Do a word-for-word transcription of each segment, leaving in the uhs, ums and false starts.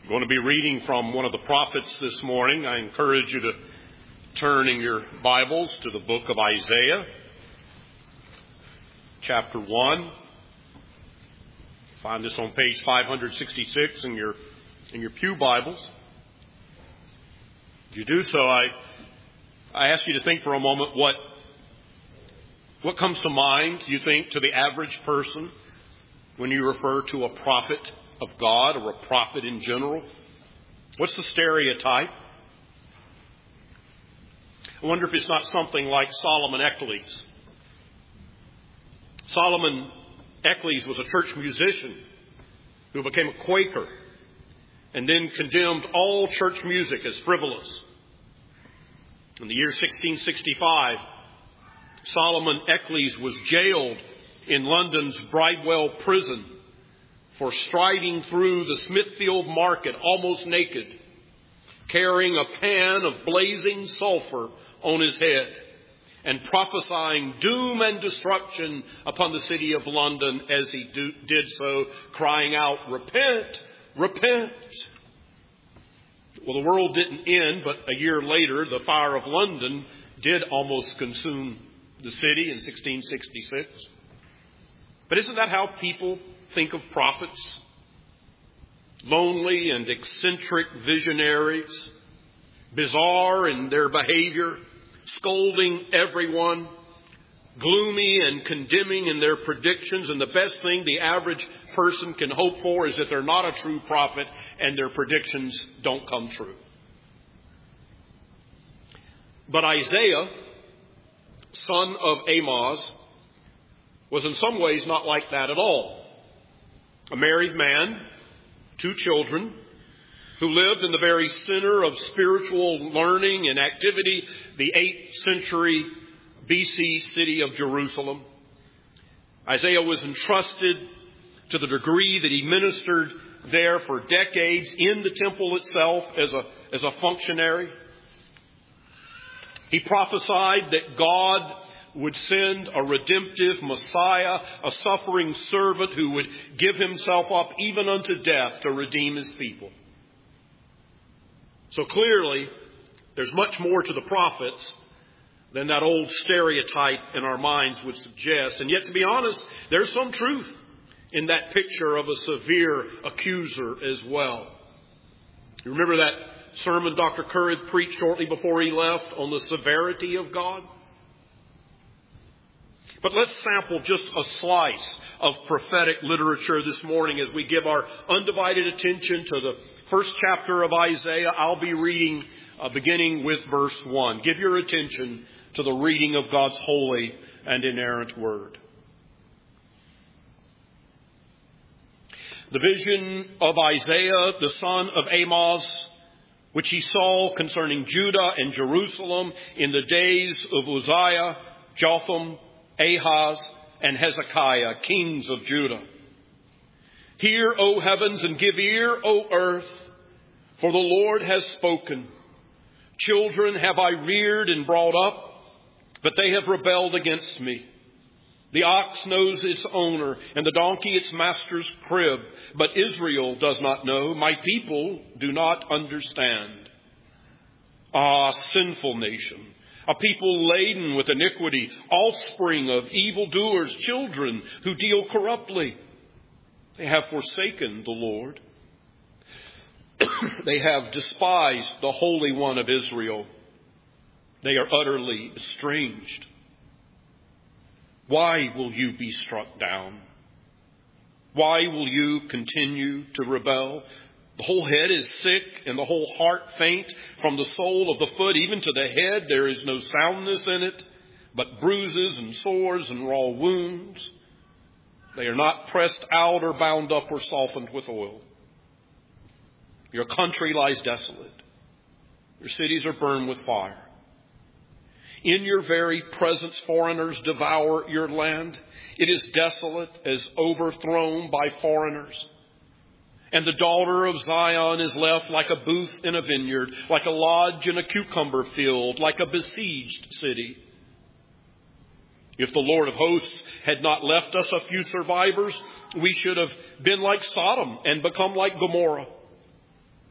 I'm going to be reading from one of the prophets this morning. I encourage you to turn in your Bibles to the book of Isaiah, chapter one. Find this on page five sixty-six in your in your pew Bibles. If you do so, I I ask you to think for a moment what what comes to mind, you think, to the average person when you refer to a prophet of God or a prophet in general. What's the stereotype? I wonder if it's not something like Solomon Eccles. Solomon Eccles was a church musician who became a Quaker and then condemned all church music as frivolous. In the year sixteen sixty-five, Solomon Eccles was jailed in London's Bridewell prison for striding through the Smithfield market almost naked, carrying a pan of blazing sulfur on his head and prophesying doom and destruction upon the city of London as he do, did so, crying out, "Repent, repent." Well, the world didn't end, but a year later, the fire of London did almost consume the city in sixteen sixty-six. But isn't that how people think of prophets? Lonely and eccentric visionaries, bizarre in their behavior, scolding everyone, gloomy and condemning in their predictions. And the best thing the average person can hope for is that they're not a true prophet and their predictions don't come true. But Isaiah, son of Amoz, was in some ways not like that at all. A married man, two children, who lived in the very center of spiritual learning and activity, the eighth century B C city of Jerusalem. Isaiah was entrusted to the degree that he ministered there for decades in the temple itself as a, as a functionary. He prophesied that God would send a redemptive Messiah, a suffering servant who would give himself up even unto death to redeem his people. So clearly, there's much more to the prophets than that old stereotype in our minds would suggest. And yet, to be honest, there's some truth in that picture of a severe accuser as well. You remember that sermon Doctor Kerr had preached shortly before he left on the severity of God? But let's sample just a slice of prophetic literature this morning as we give our undivided attention to the first chapter of Isaiah. I'll be reading uh, beginning with verse one. Give your attention to the reading of God's holy and inerrant word. The vision of Isaiah, the son of Amoz, which he saw concerning Judah and Jerusalem in the days of Uzziah, Jotham, Ahaz, and Hezekiah, kings of Judah. Hear, O heavens, and give ear, O earth, for the Lord has spoken. Children have I reared and brought up, but they have rebelled against me. The ox knows its owner, and the donkey its master's crib, but Israel does not know. My people do not understand. Ah, sinful nation! A people laden with iniquity, offspring of evildoers, children who deal corruptly. They have forsaken the Lord. They have despised the Holy One of Israel. They are utterly estranged. Why will you be struck down? Why will you continue to rebel? The whole head is sick and the whole heart faint. From the sole of the foot even to the head there is no soundness in it, but bruises and sores and raw wounds. They are not pressed out or bound up or softened with oil. Your country lies desolate. Your cities are burned with fire. In your very presence foreigners devour your land. It is desolate as overthrown by foreigners. And the daughter of Zion is left like a booth in a vineyard, like a lodge in a cucumber field, like a besieged city. If the Lord of hosts had not left us a few survivors, we should have been like Sodom and become like Gomorrah.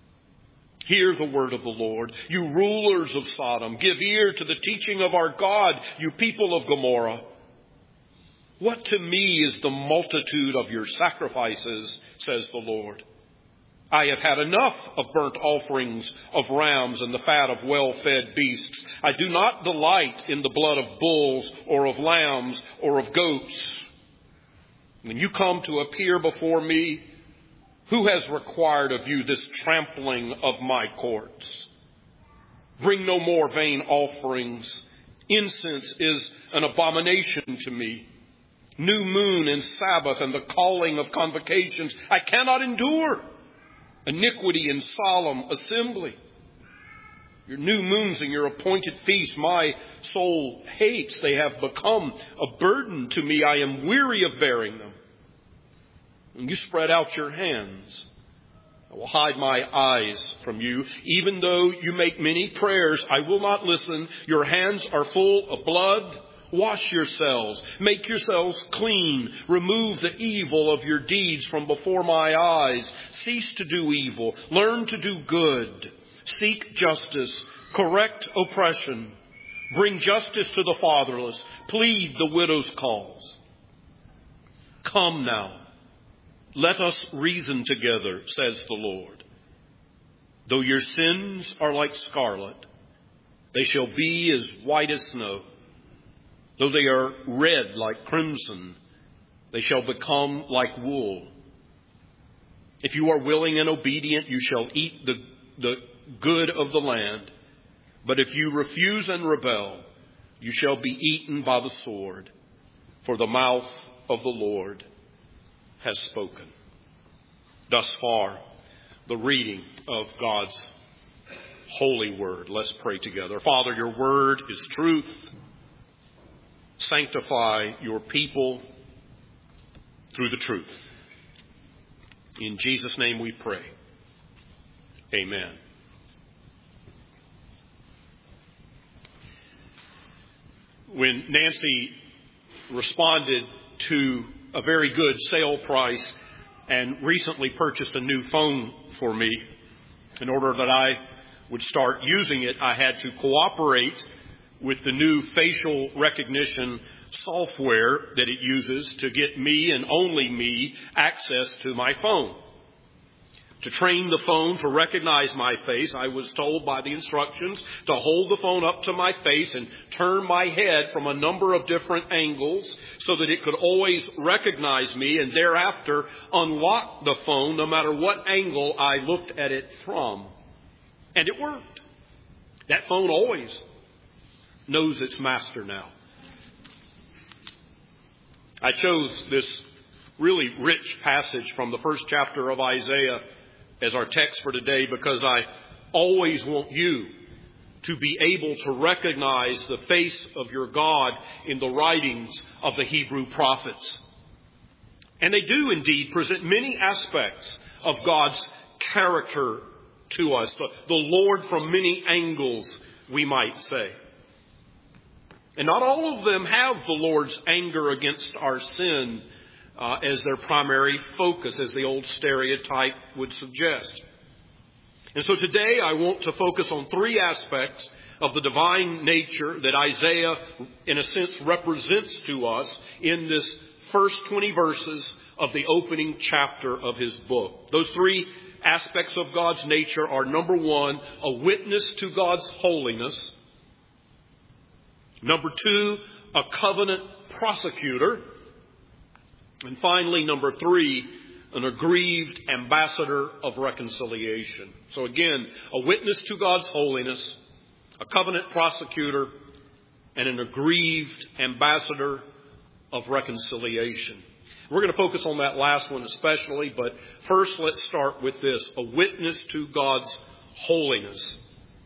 Hear the word of the Lord, you rulers of Sodom. Give ear to the teaching of our God, you people of Gomorrah. What to me is the multitude of your sacrifices, says the Lord. I have had enough of burnt offerings of rams and the fat of well-fed beasts. I do not delight in the blood of bulls or of lambs or of goats. When you come to appear before me, who has required of you this trampling of my courts? Bring no more vain offerings. Incense is an abomination to me. New moon and Sabbath and the calling of convocations I cannot endure. Iniquity and solemn assembly. Your new moons and your appointed feasts my soul hates. They have become a burden to me. I am weary of bearing them. When you spread out your hands, I will hide my eyes from you. Even though you make many prayers, I will not listen. Your hands are full of blood. Wash yourselves. Make yourselves clean. Remove the evil of your deeds from before my eyes. Cease to do evil. Learn to do good. Seek justice. Correct oppression. Bring justice to the fatherless. Plead the widow's cause. Come now. Let us reason together, says the Lord. Though your sins are like scarlet, they shall be as white as snow. Though they are red like crimson, they shall become like wool. If you are willing and obedient, you shall eat the, the good of the land. But if you refuse and rebel, you shall be eaten by the sword. For the mouth of the Lord has spoken. Thus far, the reading of God's holy word. Let's pray together. Father, your word is truth. Sanctify your people through the truth. In Jesus' name we pray. Amen. When Nancy responded to a very good sale price and recently purchased a new phone for me, in order that I would start using it, I had to cooperate with the new facial recognition software that it uses to get me and only me access to my phone. To train the phone to recognize my face, I was told by the instructions to hold the phone up to my face and turn my head from a number of different angles so that it could always recognize me and thereafter unlock the phone no matter what angle I looked at it from. And it worked. That phone always knows its master now. I chose this really rich passage from the first chapter of Isaiah as our text for today because I always want you to be able to recognize the face of your God in the writings of the Hebrew prophets. And they do indeed present many aspects of God's character to us, the, the Lord from many angles, we might say. And not all of them have the Lord's anger against our sin uh, as their primary focus, as the old stereotype would suggest. And so today I want to focus on three aspects of the divine nature that Isaiah, in a sense, represents to us in this first twenty verses of the opening chapter of his book. Those three aspects of God's nature are, number one, a witness to God's holiness. Number two, a covenant prosecutor. And finally, number three, an aggrieved ambassador of reconciliation. So again, a witness to God's holiness, a covenant prosecutor, and an aggrieved ambassador of reconciliation. We're going to focus on that last one especially, but first let's start with this, a witness to God's holiness.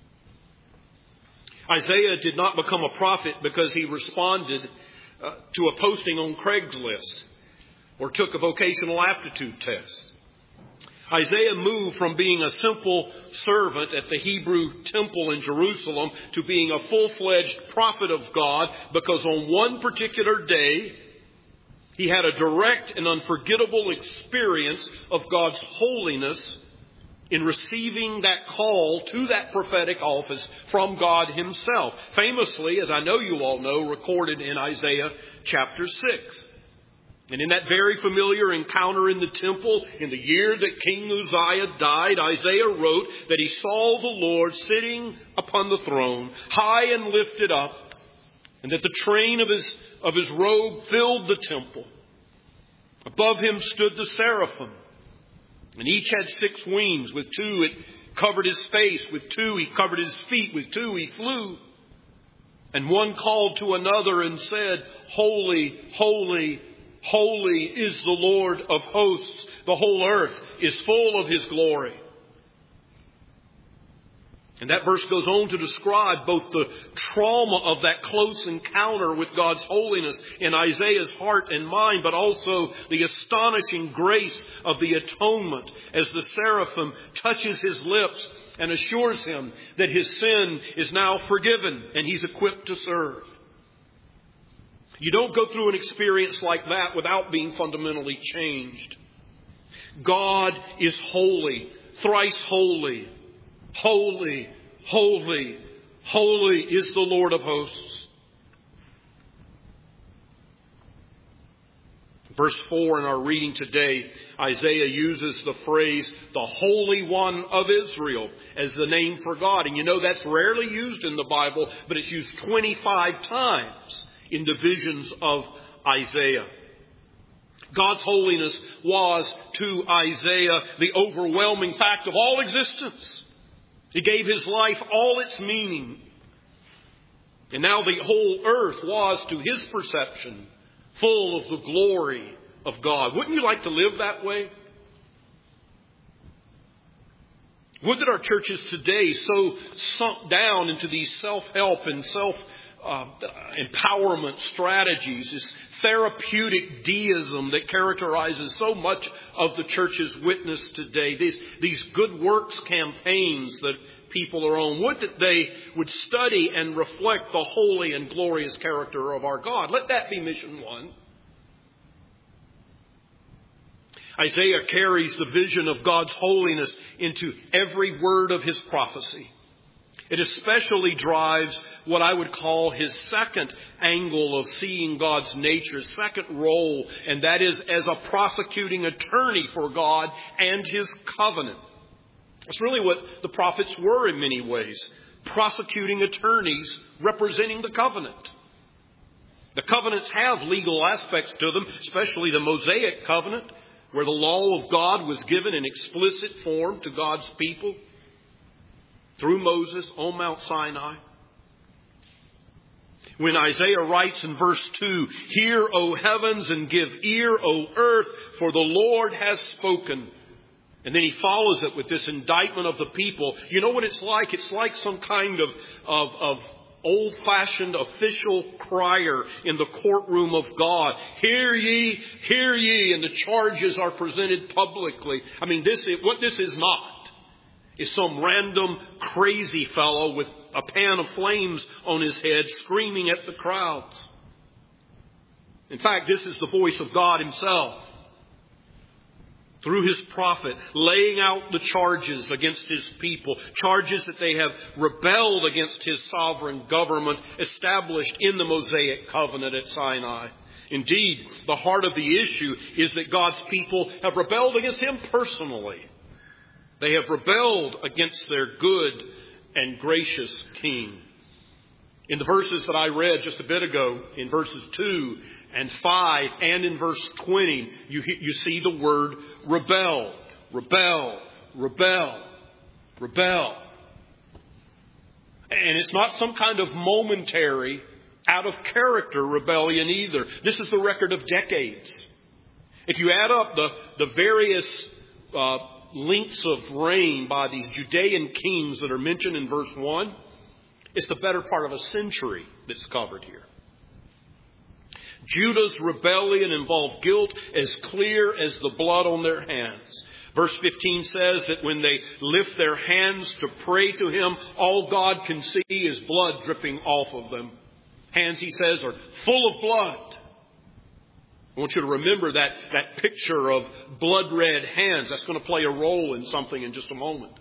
Isaiah did not become a prophet because he responded uh, to a posting on Craigslist or took a vocational aptitude test. Isaiah moved from being a simple servant at the Hebrew temple in Jerusalem to being a full-fledged prophet of God because on one particular day, he had a direct and unforgettable experience of God's holiness in receiving that call to that prophetic office from God himself. Famously, as I know you all know, recorded in Isaiah chapter six. And in that very familiar encounter in the temple, in the year that King Uzziah died, Isaiah wrote that he saw the Lord sitting upon the throne, high and lifted up, and that the train of his, of his robe filled the temple. Above him stood the seraphim, and each had six wings. With two it covered his face, with two he covered his feet, with two he flew. And one called to another and said, Holy, holy, holy is the Lord of hosts. The whole earth is full of his glory. And that verse goes on to describe both the trauma of that close encounter with God's holiness in Isaiah's heart and mind, but also the astonishing grace of the atonement as the seraphim touches his lips and assures him that his sin is now forgiven and he's equipped to serve. You don't go through an experience like that without being fundamentally changed. God is holy, thrice holy. Holy, holy, holy is the Lord of hosts. Verse four in our reading today, Isaiah uses the phrase, the Holy One of Israel, as the name for God. And you know that's rarely used in the Bible, but it's used twenty-five times in the visions of Isaiah. God's holiness was to Isaiah the overwhelming fact of all existence. He gave his life all its meaning. And now the whole earth was, to his perception, full of the glory of God. Wouldn't you like to live that way? Would that our churches today so sunk down into these self-help and self Uh, empowerment strategies, this therapeutic deism that characterizes so much of the church's witness today, these, these good works campaigns that people are on, would that they would study and reflect the holy and glorious character of our God. Let that be mission one. Isaiah carries the vision of God's holiness into every word of his prophecy. It especially drives what I would call his second angle of seeing God's nature, second role, and that is as a prosecuting attorney for God and his covenant. That's really what the prophets were in many ways, prosecuting attorneys representing the covenant. The covenants have legal aspects to them, especially the Mosaic covenant, where the law of God was given in explicit form to God's people through Moses on Mount Sinai. When Isaiah writes in verse two, Hear, O heavens, and give ear, O earth, for the Lord has spoken. And then he follows it with this indictment of the people. You know what it's like? It's like some kind of, of, of old-fashioned official crier in the courtroom of God. Hear ye, hear ye, and the charges are presented publicly. I mean, this is, what this is not is some random crazy fellow with a pan of flames on his head screaming at the crowds. In fact, this is the voice of God himself, through his prophet, laying out the charges against his people, charges that they have rebelled against his sovereign government established in the Mosaic covenant at Sinai. Indeed, the heart of the issue is that God's people have rebelled against him personally. They have rebelled against their good and gracious King. In the verses that I read just a bit ago, in verses two and five and in verse twenty, you, you see the word rebel, rebel, rebel, rebel. And it's not some kind of momentary, out of character rebellion either. This is the record of decades. If you add up the, the various uh, lengths of reign by these Judean kings that are mentioned in verse one, it's the better part of a century that's covered here. Judah's rebellion involved guilt as clear as the blood on their hands. Verse fifteen says that when they lift their hands to pray to him, all God can see is blood dripping off of them. Hands, he says, are full of blood. I want you to remember that, that picture of blood-red hands. That's going to play a role in something in just a moment.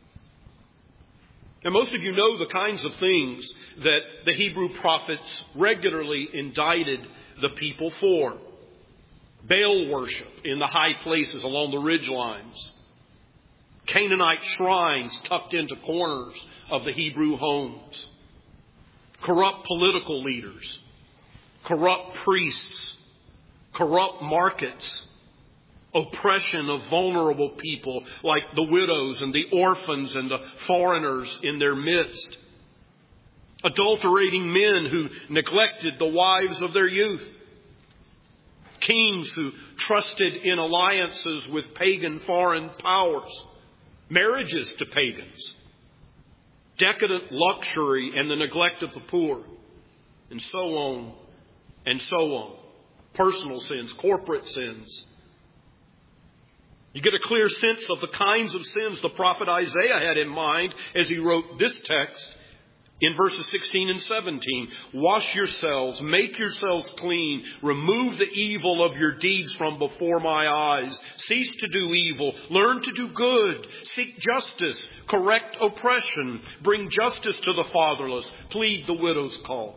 And most of you know the kinds of things that the Hebrew prophets regularly indicted the people for. Baal worship in the high places along the ridge lines. Canaanite shrines tucked into corners of the Hebrew homes. Corrupt political leaders. Corrupt priests. Corrupt markets. Oppression of vulnerable people like the widows and the orphans and the foreigners in their midst. Adulterating men who neglected the wives of their youth. Kings who trusted in alliances with pagan foreign powers. Marriages to pagans. Decadent luxury and the neglect of the poor. And so on and so on. Personal sins, corporate sins. You get a clear sense of the kinds of sins the prophet Isaiah had in mind as he wrote this text in verses sixteen and seventeen. Wash yourselves, make yourselves clean, remove the evil of your deeds from before my eyes. Cease to do evil, learn to do good, seek justice, correct oppression, bring justice to the fatherless, plead the widow's cause.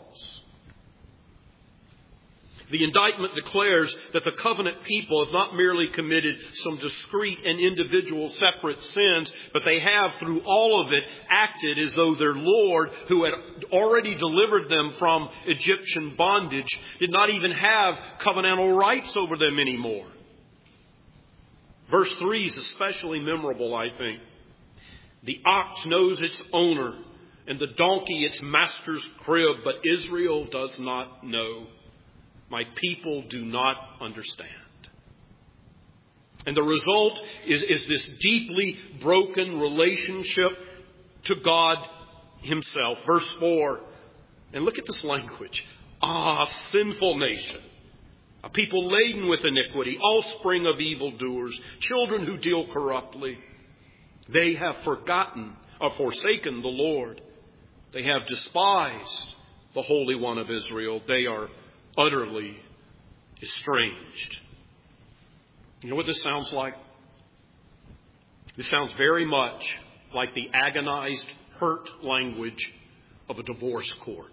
The indictment declares that the covenant people have not merely committed some discrete and individual separate sins, but they have, through all of it, acted as though their Lord, who had already delivered them from Egyptian bondage, did not even have covenantal rights over them anymore. Verse three is especially memorable, I think. The ox knows its owner, and the donkey its master's crib, but Israel does not know. My people do not understand. And the result is, is this deeply broken relationship to God Himself. Verse four. And look at this language. Ah, sinful nation. A people laden with iniquity, offspring of evildoers, children who deal corruptly. They have forgotten or forsaken the Lord. They have despised the Holy One of Israel. They are utterly estranged. You know what this sounds like? This sounds very much like the agonized, hurt language of a divorce court.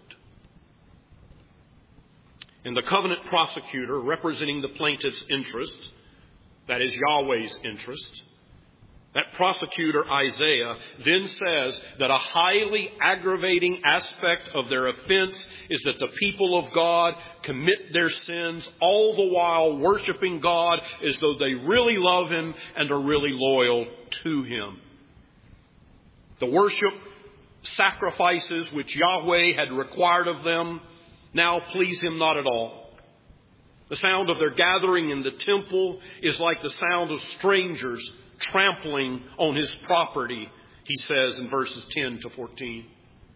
And the covenant prosecutor representing the plaintiff's interests, that is Yahweh's interests, that prosecutor, Isaiah, then says that a highly aggravating aspect of their offense is that the people of God commit their sins all the while worshiping God as though they really love Him and are really loyal to Him. The worship sacrifices which Yahweh had required of them now please Him not at all. The sound of their gathering in the temple is like the sound of strangers trampling on His property, he says in verses ten to fourteen.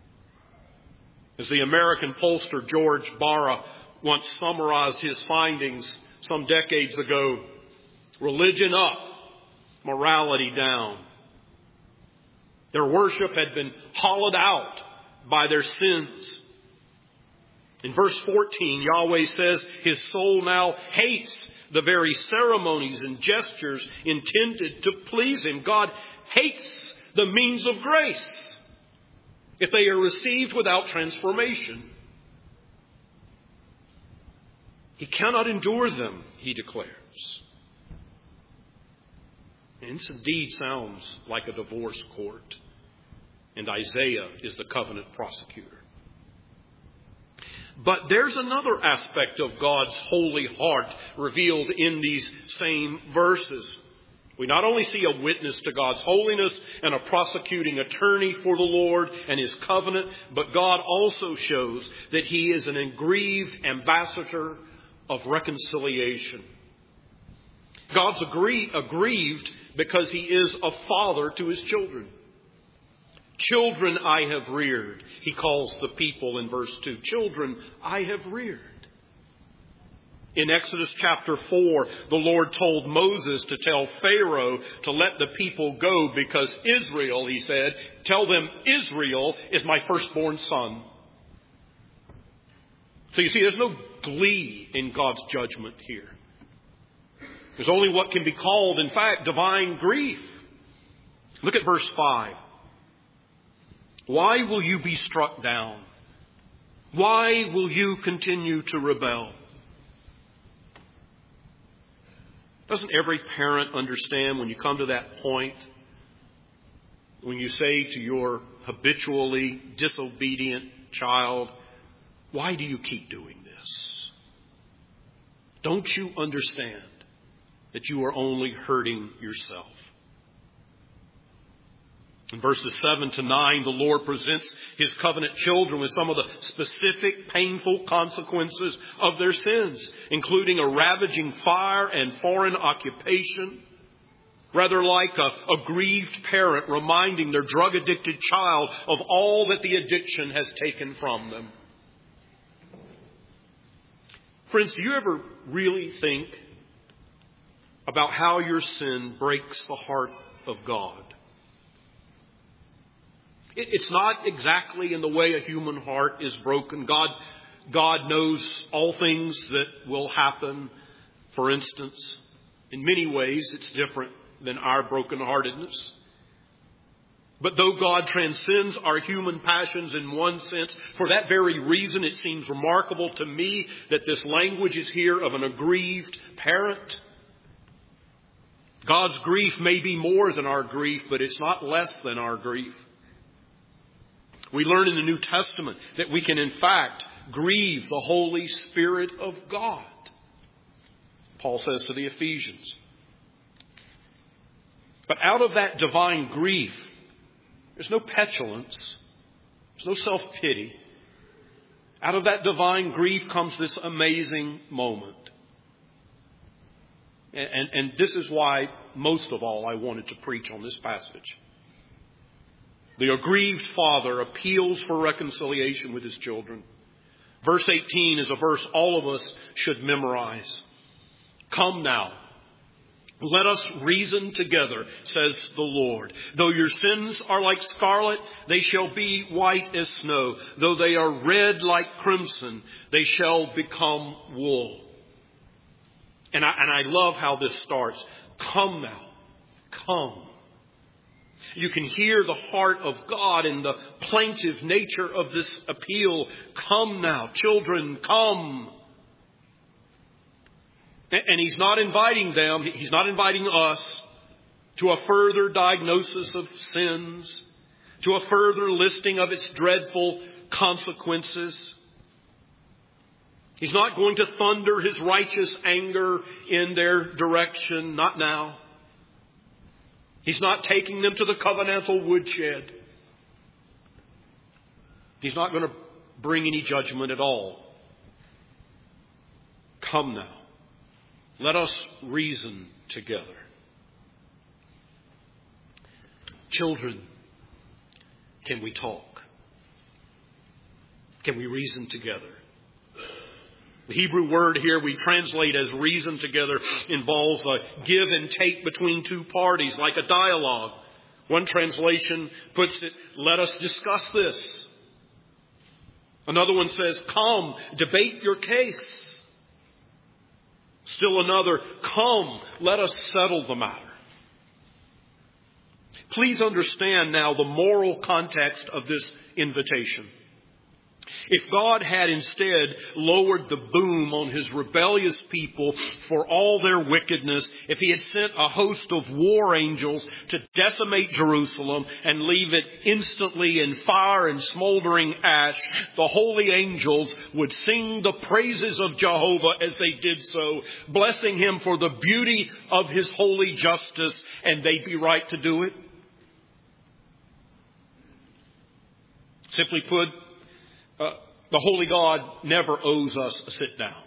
As the American pollster George Barra once summarized his findings some decades ago, religion up, morality down. Their worship had been hollowed out by their sins. In verse fourteen, Yahweh says His soul now hates the very ceremonies and gestures intended to please Him. God hates the means of grace if they are received without transformation. He cannot endure them, He declares. And this indeed sounds like a divorce court. And Isaiah is the covenant prosecutor. But there's another aspect of God's holy heart revealed in these same verses. We not only see a witness to God's holiness and a prosecuting attorney for the Lord and His covenant, but God also shows that He is an aggrieved ambassador of reconciliation. God's agree, aggrieved because He is a father to His children. Children I have reared, He calls the people in verse two. Children I have reared. In Exodus chapter four, the Lord told Moses to tell Pharaoh to let the people go because Israel, He said, tell them Israel is my firstborn son. So you see, there's no glee in God's judgment here. There's only what can be called, in fact, divine grief. Look at verse five. Why will you be struck down? Why will you continue to rebel? Doesn't every parent understand when you come to that point, when you say to your habitually disobedient child, why do you keep doing this? Don't you understand that you are only hurting yourself? In verses seven to nine, the Lord presents His covenant children with some of the specific painful consequences of their sins, including a ravaging fire and foreign occupation, rather like a, a grieved parent reminding their drug-addicted child of all that the addiction has taken from them. Friends, do you ever really think about how your sin breaks the heart of God? It's not exactly in the way a human heart is broken. God, God knows all things that will happen. For instance, in many ways, it's different than our brokenheartedness. But though God transcends our human passions in one sense, for that very reason, it seems remarkable to me that this language is here of an aggrieved parent. God's grief may be more than our grief, but it's not less than our grief. We learn in the New Testament that we can, in fact, grieve the Holy Spirit of God. Paul says to the Ephesians. But out of that divine grief, there's no petulance. There's no self-pity. Out of that divine grief comes this amazing moment. And, and, and this is why, most of all, I wanted to preach on this passage. The aggrieved father appeals for reconciliation with his children. Verse eighteen is a verse all of us should memorize. Come now, let us reason together, says the Lord. Though your sins are like scarlet, they shall be white as snow. Though they are red like crimson, they shall become wool. And I, and I love how this starts. Come now, come. You can hear the heart of God in the plaintive nature of this appeal. Come now, children, come. And He's not inviting them, He's not inviting us to a further diagnosis of sins, to a further listing of its dreadful consequences. He's not going to thunder His righteous anger in their direction, not now. He's not taking them to the covenantal woodshed. He's not going to bring any judgment at all. Come now. Let us reason together. Children, can we talk? Can we reason together? The Hebrew word here we translate as reason together involves a give and take between two parties, like a dialogue. One translation puts it, let us discuss this. Another one says, come, debate your case. Still another, come, let us settle the matter. Please understand now the moral context of this invitation. If God had instead lowered the boom on His rebellious people for all their wickedness, if He had sent a host of war angels to decimate Jerusalem and leave it instantly in fire and smoldering ash, the holy angels would sing the praises of Jehovah as they did so, blessing Him for the beauty of His holy justice, and they'd be right to do it. Simply put, Uh, the Holy God never owes us a sit down.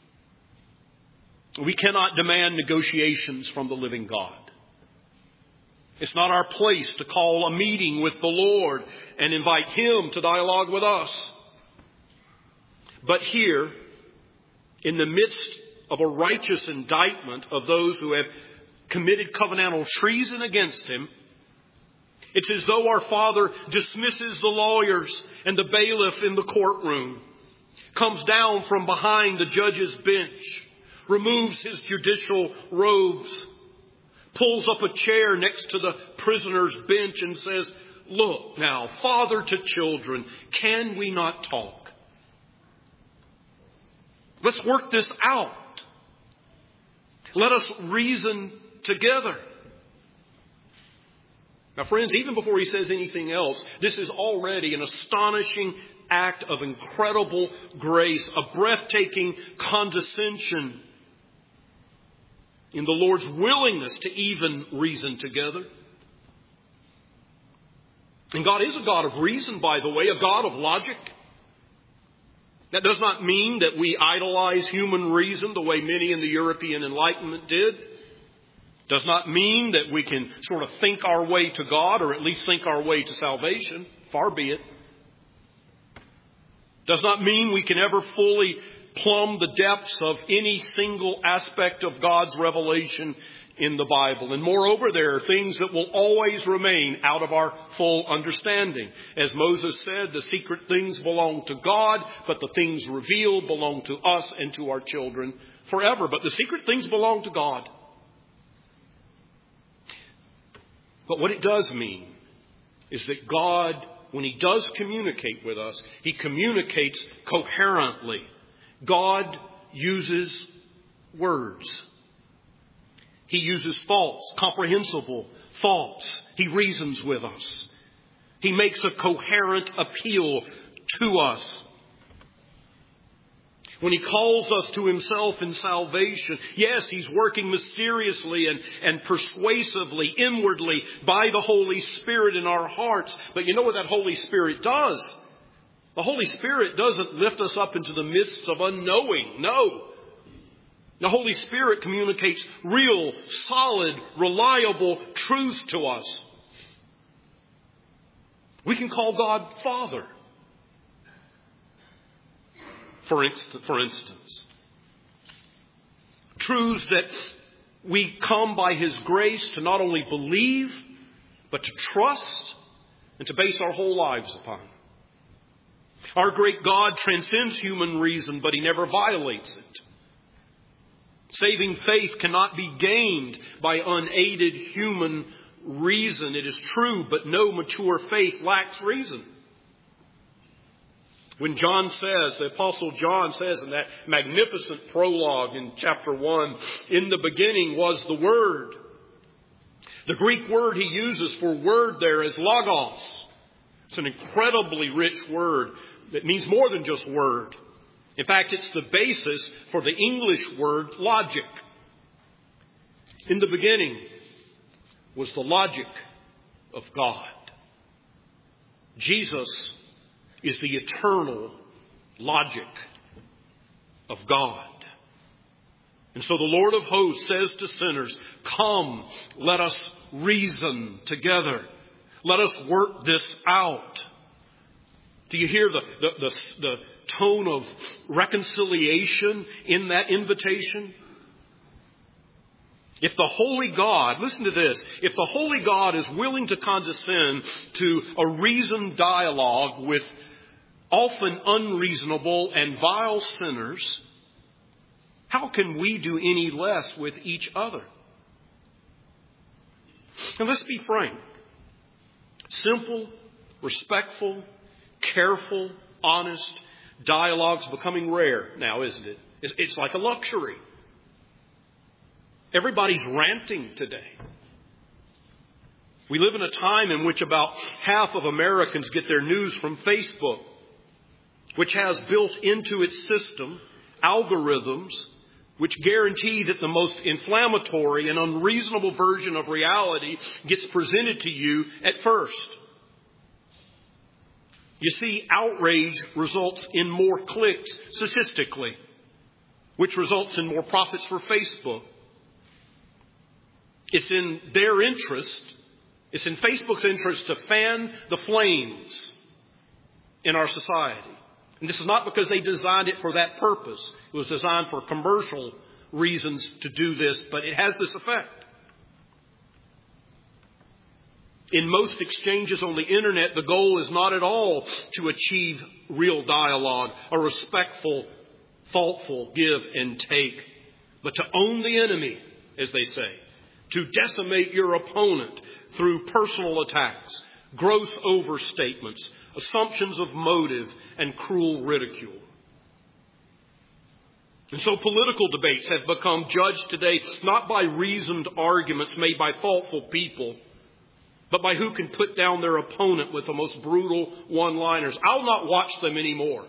We cannot demand negotiations from the living God. It's not our place to call a meeting with the Lord and invite Him to dialogue with us. But here, in the midst of a righteous indictment of those who have committed covenantal treason against Him, it's as though our Father dismisses the lawyers and the bailiff in the courtroom, comes down from behind the judge's bench, removes his judicial robes, pulls up a chair next to the prisoner's bench and says, "Look now, father to children, can we not talk? Let's work this out. Let us reason together." Now, friends, even before he says anything else, this is already an astonishing act of incredible grace, a breathtaking condescension in the Lord's willingness to even reason together. And God is a God of reason, by the way, a God of logic. That does not mean that we idolize human reason the way many in the European Enlightenment did. Does not mean that we can sort of think our way to God, or at least think our way to salvation. Far be it. Does not mean we can ever fully plumb the depths of any single aspect of God's revelation in the Bible. And moreover, there are things that will always remain out of our full understanding. As Moses said, the secret things belong to God, but the things revealed belong to us and to our children forever. But the secret things belong to God. But what it does mean is that God, when He does communicate with us, He communicates coherently. God uses words. He uses thoughts, comprehensible thoughts. He reasons with us. He makes a coherent appeal to us. When He calls us to Himself in salvation, yes, He's working mysteriously and, and persuasively, inwardly, by the Holy Spirit in our hearts. But you know what that Holy Spirit does? The Holy Spirit doesn't lift us up into the mists of unknowing. No. The Holy Spirit communicates real, solid, reliable truth to us. We can call God Father. For instance, for instance, truths that we come by His grace to not only believe, but to trust and to base our whole lives upon. Our great God transcends human reason, but He never violates it. Saving faith cannot be gained by unaided human reason. It is true, but no mature faith lacks reason. When John says, the Apostle John says in that magnificent prologue in chapter one, "In the beginning was the Word." The Greek word he uses for word there is logos. It's an incredibly rich word that means more than just word. In fact, it's the basis for the English word logic. In the beginning was the logic of God. Jesus is the eternal logic of God. And so the Lord of hosts says to sinners, "Come, let us reason together. Let us work this out." Do you hear the, the, the, the tone of reconciliation in that invitation? If the Holy God, listen to this, if the Holy God is willing to condescend to a reasoned dialogue with often unreasonable and vile sinners, how can we do any less with each other? And let's be frank. Simple, respectful, careful, honest dialogue's becoming rare now, isn't it? It's like a luxury. Everybody's ranting today. We live in a time in which about half of Americans get their news from Facebook, which has built into its system algorithms which guarantee that the most inflammatory and unreasonable version of reality gets presented to you at first. You see, outrage results in more clicks statistically, which results in more profits for Facebook. It's in their interest, it's in Facebook's interest to fan the flames in our society. And this is not because they designed it for that purpose. It was designed for commercial reasons to do this, but it has this effect. In most exchanges on the internet, the goal is not at all to achieve real dialogue, a respectful, thoughtful give and take. but to own the enemy, as they say, to decimate your opponent through personal attacks, gross overstatements, assumptions of motive, and cruel ridicule. And so political debates have become judged today not by reasoned arguments made by thoughtful people, but by who can put down their opponent with the most brutal one-liners. I'll not watch them anymore.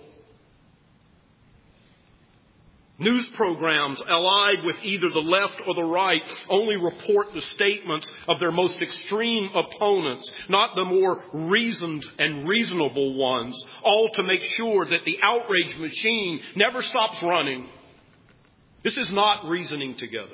News programs allied with either the left or the right only report the statements of their most extreme opponents, not the more reasoned and reasonable ones, all to make sure that the outrage machine never stops running. This is not reasoning together.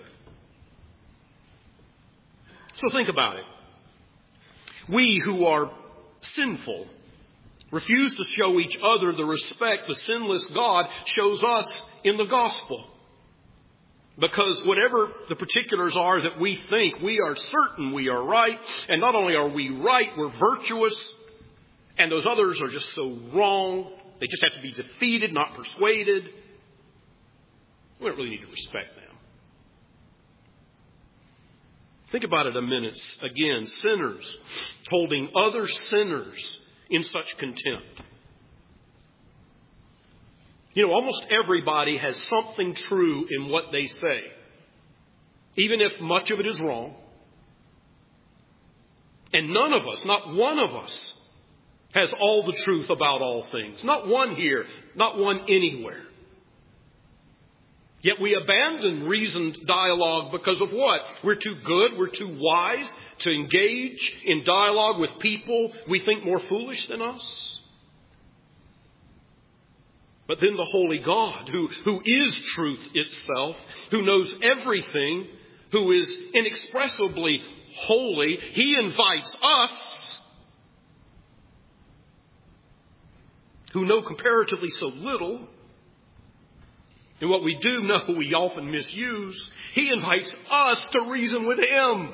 So think about it. We who are sinful refuse to show each other the respect the sinless God shows us in the gospel. Because whatever the particulars are that we think, we are certain we are right. And not only are we right, we're virtuous. And those others are just so wrong. They just have to be defeated, not persuaded. We don't really need to respect them. Think about it a minute. Again, sinners holding other sinners in such contempt. You know, almost everybody has something true in what they say, even if much of it is wrong. And none of us, not one of us, has all the truth about all things. Not one here, not one anywhere. Yet we abandon reasoned dialogue because of what? We're too good, we're too wise to engage in dialogue with people we think more foolish than us. But then the holy God, who, who is truth itself, who knows everything, who is inexpressibly holy, He invites us, who know comparatively so little, and what we do know we often misuse, He invites us to reason with Him.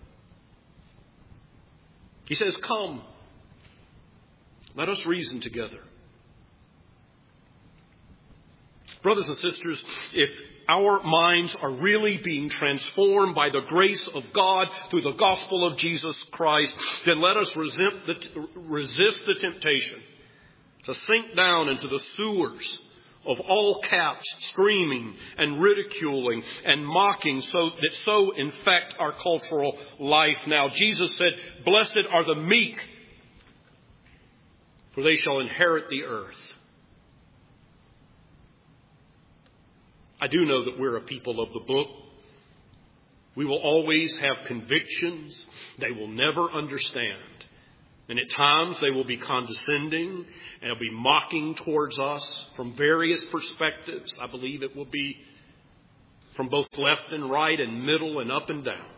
He says, come, let us reason together. Brothers and sisters, if our minds are really being transformed by the grace of God through the gospel of Jesus Christ, then let us resist the, resist the temptation to sink down into the sewers of all caps, screaming and ridiculing and mocking so that so infect our cultural life now. Jesus said, blessed are the meek, for they shall inherit the earth. I do know that we're a people of the book. We will always have convictions they will never understand. And at times they will be condescending and they'll be mocking towards us from various perspectives. I believe it will be from both left and right and middle and up and down.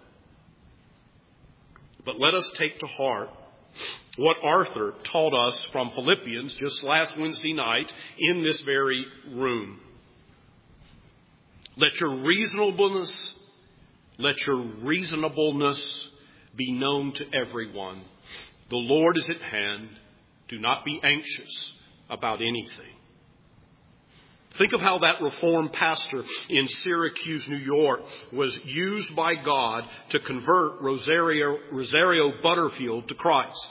But let us take to heart what Arthur taught us from Philippians just last Wednesday night in this very room. Let your reasonableness, let your reasonableness be known to everyone. The Lord is at hand. Do not be anxious about anything. Think of how that Reformed pastor in Syracuse, New York, was used by God to convert Rosario, Rosario Butterfield to Christ.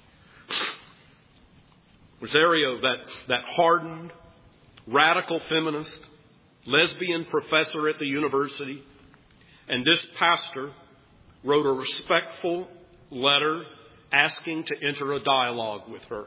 Rosario, that, that hardened, radical feminist, lesbian professor at the university, and this pastor wrote a respectful letter asking to enter a dialogue with her.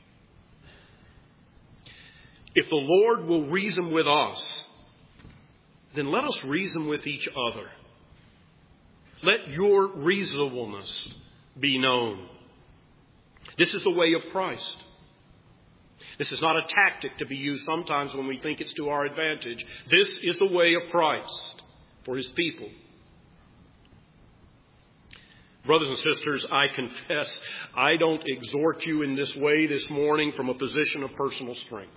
If the Lord will reason with us, then let us reason with each other. Let your reasonableness be known. This is the way of Christ. This is not a tactic to be used sometimes when we think it's to our advantage. This is the way of Christ for His people. Brothers and sisters, I confess I don't exhort you in this way this morning from a position of personal strength.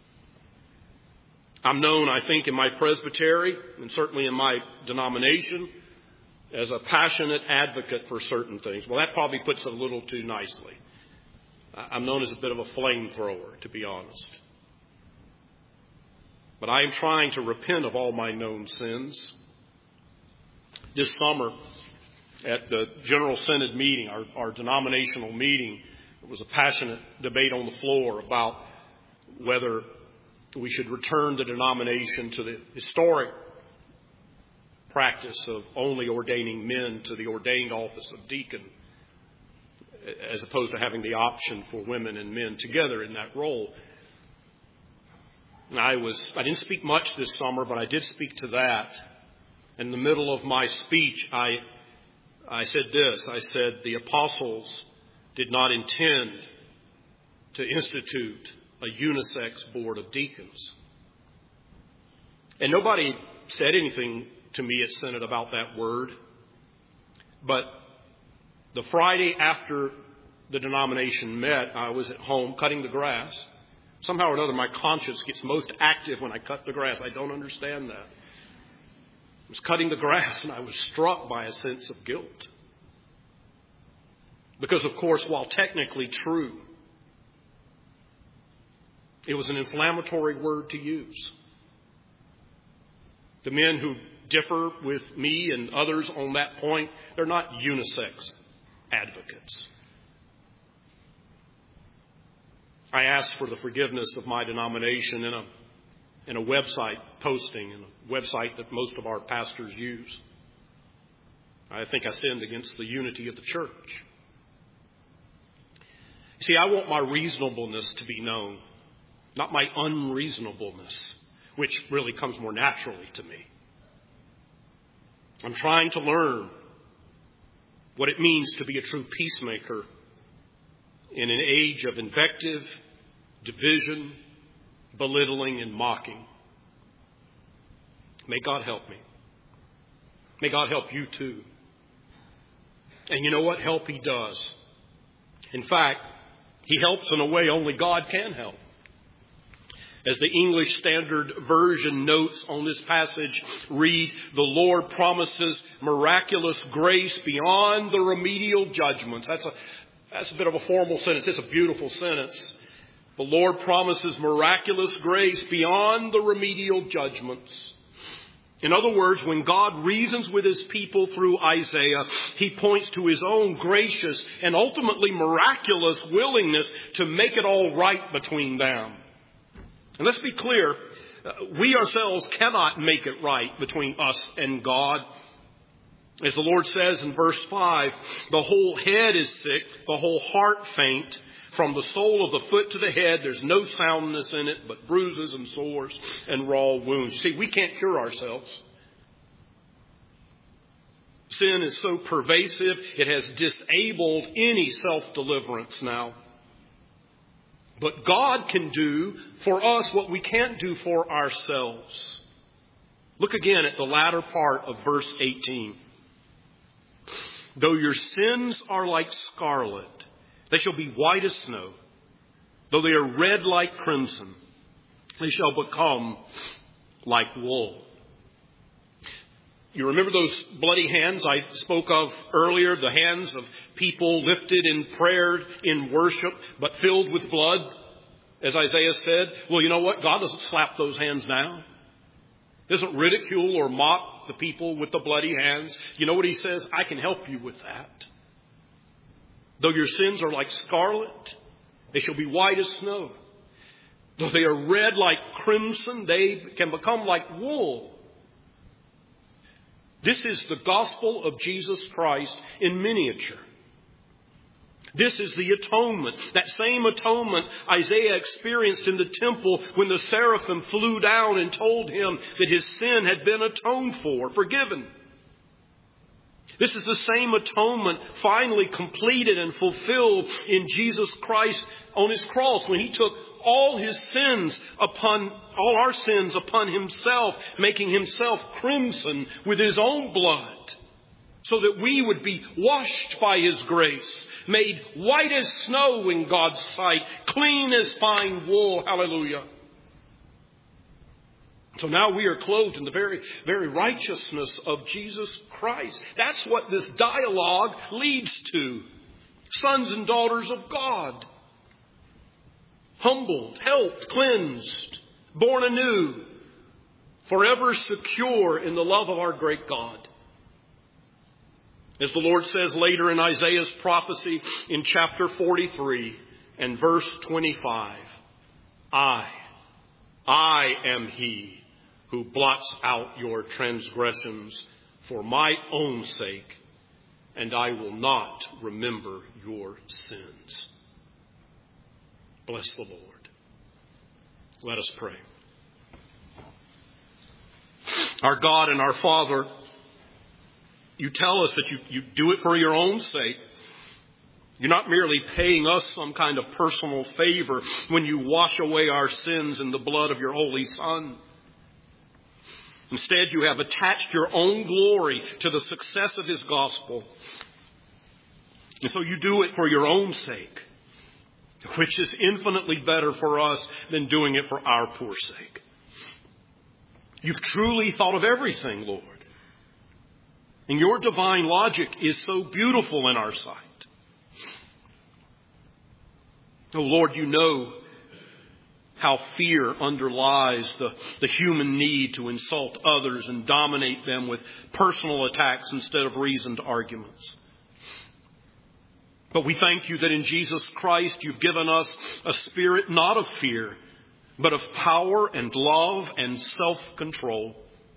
I'm known, I think, in my presbytery and certainly in my denomination as a passionate advocate for certain things. Well, that probably puts it a little too nicely. I'm known as a bit of a flamethrower, to be honest. but I am trying to repent of all my known sins. This summer, at the General Synod meeting, our, our denominational meeting, there was a passionate debate on the floor about whether we should return the denomination to the historic practice of only ordaining men to the ordained office of deacon, as opposed to having the option for women and men together in that role. And I was, I didn't speak much this summer, but I did speak to that. In the middle of my speech, I, I said this. I said the apostles did not intend to institute a unisex board of deacons. And nobody said anything to me at Synod about that word. But the Friday after the denomination met, I was at home cutting the grass. Somehow or another, my conscience gets most active when I cut the grass. I don't understand that. I was cutting the grass and I was struck by a sense of guilt. Because, of course, while technically true, it was an inflammatory word to use. The men who differ with me and others on that point, they're not unisex advocates. I asked for the forgiveness of my denomination in a in a website posting, in a website that most of our pastors use. I think I sinned against the unity of the church. See, I want my reasonableness to be known, not my unreasonableness, which really comes more naturally to me. I'm trying to learn what it means to be a true peacemaker in an age of invective, division, belittling, and mocking. May God help me. May God help you too. And you know what? Help He does. In fact, He helps in a way only God can help. As the English Standard Version notes on this passage read, the Lord promises miraculous grace beyond the remedial judgments. That's a, that's a bit of a formal sentence. It's a beautiful sentence. The Lord promises miraculous grace beyond the remedial judgments. In other words, when God reasons with His people through Isaiah, He points to His own gracious and ultimately miraculous willingness to make it all right between them. And let's be clear, we ourselves cannot make it right between us and God. As the Lord says in verse five, the whole head is sick, the whole heart faint. From the sole of the foot to the head, there's no soundness in it, but bruises and sores and raw wounds. See, we can't cure ourselves. Sin is so pervasive, it has disabled any self-deliverance now. But God can do for us what we can't do for ourselves. Look again at the latter part of verse eighteen. Though your sins are like scarlet, they shall be white as snow. Though they are red like crimson, they shall become like wool. You remember those bloody hands I spoke of earlier? The hands of people lifted in prayer, in worship, but filled with blood, as Isaiah said. Well, you know what? God doesn't slap those hands down. He doesn't ridicule or mock the people with the bloody hands. You know what He says? I can help you with that. Though your sins are like scarlet, they shall be white as snow. Though they are red like crimson, they can become like wool. This is the gospel of Jesus Christ in miniature. This is the atonement, that same atonement Isaiah experienced in the temple when the seraphim flew down and told him that his sin had been atoned for, forgiven. This is the same atonement finally completed and fulfilled in Jesus Christ on His cross when He took all His sins upon, all our sins upon Himself, making Himself crimson with His own blood, so that we would be washed by His grace, made white as snow in God's sight, clean as fine wool. Hallelujah. So now we are clothed in the very, very righteousness of Jesus Christ. That's what this dialogue leads to. Sons and daughters of God. Humbled, helped, cleansed, born anew, forever secure in the love of our great God. As the Lord says later in Isaiah's prophecy in chapter forty-three and verse twenty-five, I, I am he who blots out your transgressions for my own sake, and I will not remember your sins. Bless the Lord. Let us pray. Our God and our Father, you tell us that you, you do it for your own sake. You're not merely paying us some kind of personal favor when you wash away our sins in the blood of your Holy Son. Instead, you have attached your own glory to the success of His gospel. And so you do it for your own sake, which is infinitely better for us than doing it for our poor sake. You've truly thought of everything, Lord. And your divine logic is so beautiful in our sight. Oh, Lord, you know how fear underlies the, the human need to insult others and dominate them with personal attacks instead of reasoned arguments. But we thank you that in Jesus Christ you've given us a spirit not of fear, but of power and love and self-control.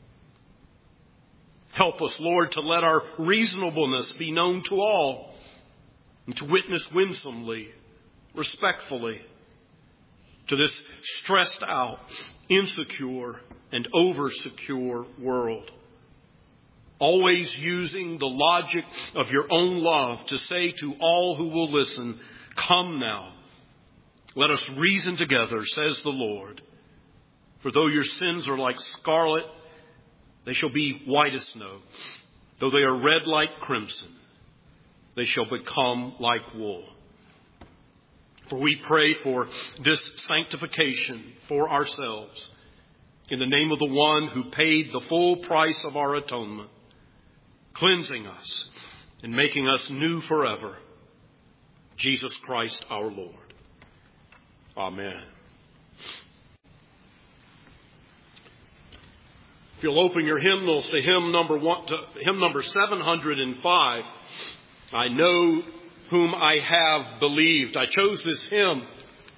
Help us, Lord, to let our reasonableness be known to all and to witness winsomely, respectfully, to this stressed out, insecure, and over-secure world. Always using the logic of your own love to say to all who will listen, come now, let us reason together, says the Lord. For though your sins are like scarlet, they shall be white as snow. Though they are red like crimson, they shall become like wool. For we pray for this sanctification for ourselves in the name of the one who paid the full price of our atonement, cleansing us and making us new forever. Jesus Christ our Lord. Amen. If you'll open your hymnals to hymn number one, to hymn number seven hundred five, I know whom I have believed. I chose this hymn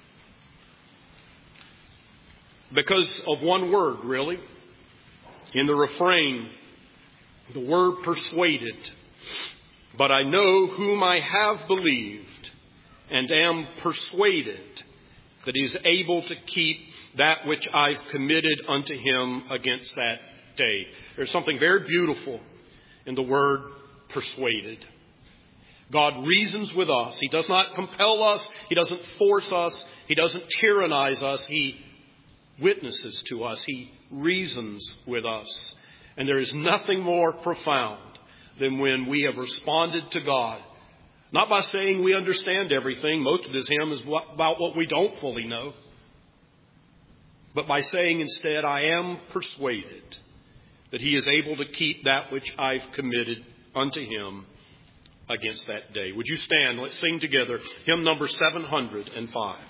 because of one word, really. In the refrain, the word persuaded. But I know whom I have believed and am persuaded that he is able to keep that which I've committed unto him against that day. There's something very beautiful in the word persuaded. God reasons with us. He does not compel us. He doesn't force us. He doesn't tyrannize us. He witnesses to us. He reasons with us. And there is nothing more profound than when we have responded to God. Not by saying we understand everything. Most of this hymn is about what we don't fully know. But by saying instead, I am persuaded that he is able to keep that which I've committed unto him against that day. Would you stand? Let's sing together hymn number seven hundred five.